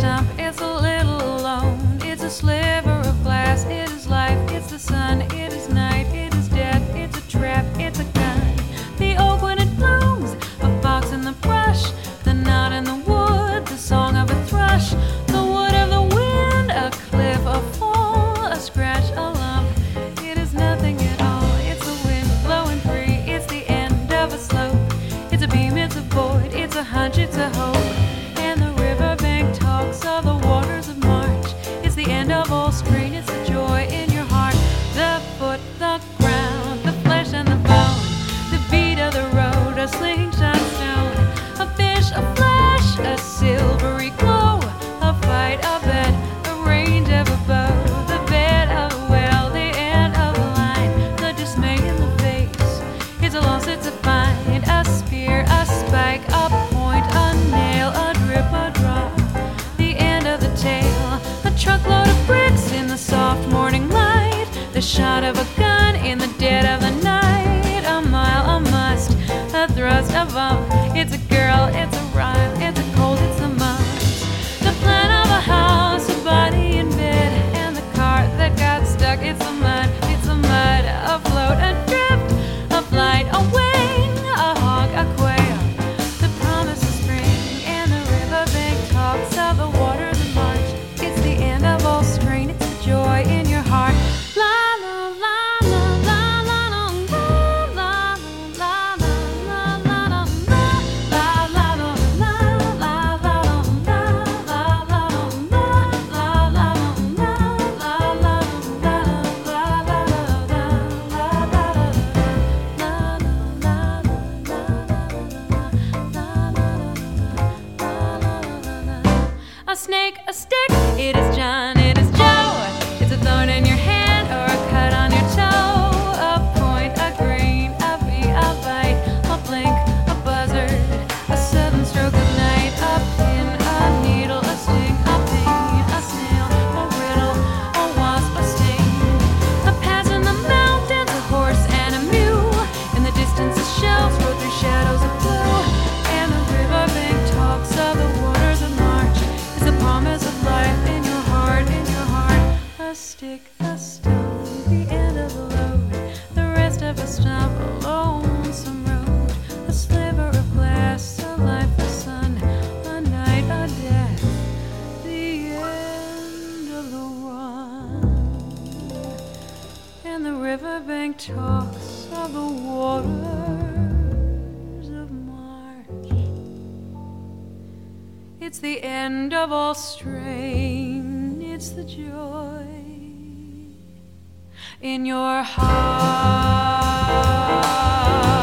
stump, it's a little alone. It's a sliver of glass, it is life, it's the sun, it is night, it is death, it's a trap, it's a gun. The oak when it blooms, a fox in the brush, the knot in the wood, the song of a thrush, the wood of the wind, a cliff, a fall, a scratch, a lump. It is nothing at all, it's the wind blowing free, it's the end of a slope, it's a beam, it's a void, it's a hunch, it's a hope. And the riverbank talks of the waters of March. It's the end of all strain, it's the joy in your heart. The foot, the ground, the flesh and the bone, the beat of the road, a slingshot stone, a fish, a flash, a silvery glow, a fight, a bet, a range of a bow, the bed of a well, the end of a line, the dismay in the face. It's a loss, it's a find, a spear, a spike, a point, a nail, a drip, a drop, the end of the tale, a truckload of bricks in the soft morning light, the shot of a gun in the dead of the night, a mile, a must, a thrust, a bump. It's a girl, it's a rhyme, it's a cold, it's the must. The plan of a house, a body in bed, and the cart that got stuck. It's the mud, a float, a drift, a flight, a wing, a hawk, a quail, the promise of spring, and the riverbank talks of the waters of March. It's the end of all strain, it's the joy in your heart. A snake, a stick, it is John, it is Joe. It's a thorn in your hand or a cut on your toe. A point, a grain, a bee, a bite, a blink, a buzzard, a sudden stroke of night. A pin, a needle, a sting, a pain, a snail, a riddle, a wasp, a sting. A pass in the mountains, a horse and a mule. In the distance, the shells roll through shadows of blue. And the riverbank talks of the waters of March. The promise of life in your heart, in your heart. A stick, a stone, the end of the load, the rest of a stump, a lonesome road, a sliver of glass, a life, a sun, a night, a death, the end of the run. And the riverbank talks of the waters of March. It's the end of all strain, it's the joy in your heart.